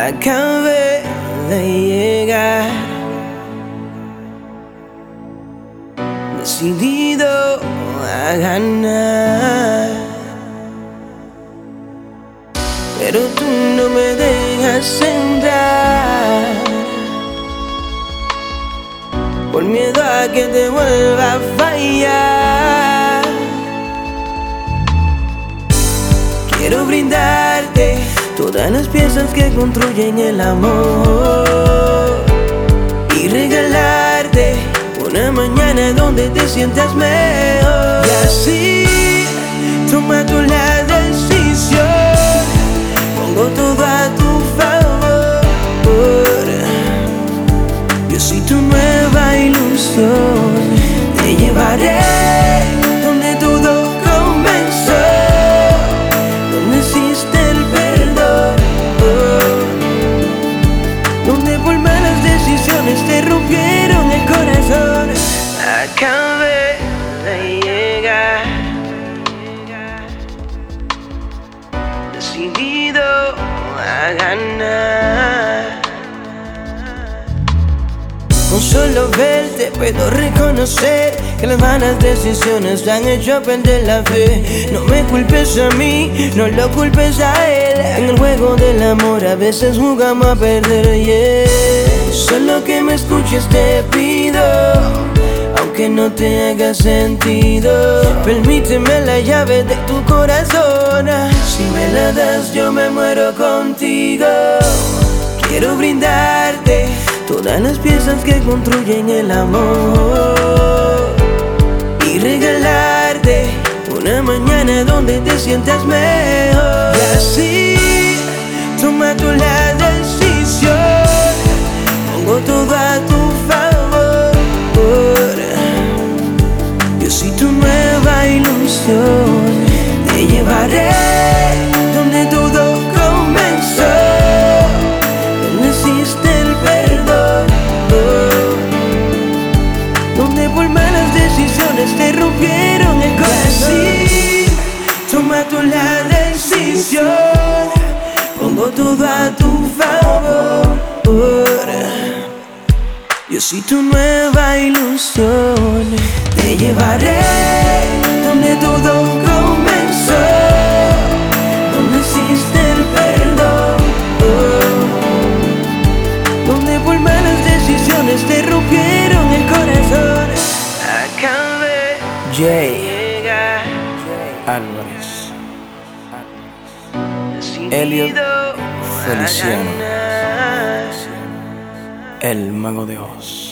Acabé de llegar, decidido a ganar, pero tú no me dejas entrar por miedo a que te vuelva a fallar. Quiero brindarte todas las piezas que construyen el amor y regalarte una mañana donde te sientas mejor. Y así toma tú la decisión, pongo todo a tu favor. Yo soy tu nueva ilusión, te llevaré donde todo comenzó, donde existe el perdón, donde por malas decisiones te rompieron el corazón. Acabé de llegar, decidido a ganar. Con solo verte puedo reconocer que las malas decisiones te han hecho perder la fe. No me culpes a mí, no lo culpes a él. En el juego del amor a veces jugamos a perder, yeah. Solo que me escuches te pido, aunque no te haga sentido. Permíteme la llave de tu corazón, si me la das yo me muero contigo. Quiero brindarte todas las piezas que construyen el amor y regalarte una mañana donde te sientas mejor. Y así toma tú la decisión, pongo todo a tu favor. Yo soy tu nueva ilusión, te llevaré donde todo comenzó, donde existe el perdón, donde por malas decisiones te rompieron el corazón. Y así toma tú la decisión, pongo todo a tu favor. Yo soy tu nueva ilusión, te llevaré donde todo comenzó, donde existe el perdón, donde por malas decisiones te rompieron el corazón. Acabé de llegar, Álvarez, Elliot Feliciano, a ganar. el mago de Oz.